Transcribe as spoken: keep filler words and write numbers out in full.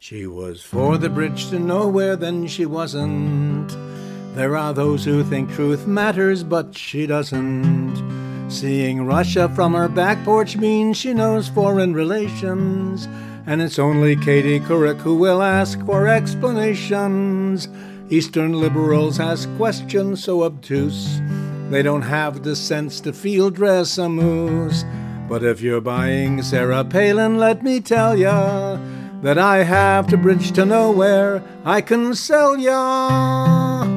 She was for the bridge to nowhere, then she wasn't. There are those who think truth matters, but she doesn't. Seeing Russia from her back porch means she knows foreign relations, and it's only Katie Couric who will ask for explanations. Eastern liberals ask questions so obtuse, they don't have the sense to field dress a moose. But if you're buying Sarah Palin, let me tell ya that I have to bridge to nowhere I can sell ya.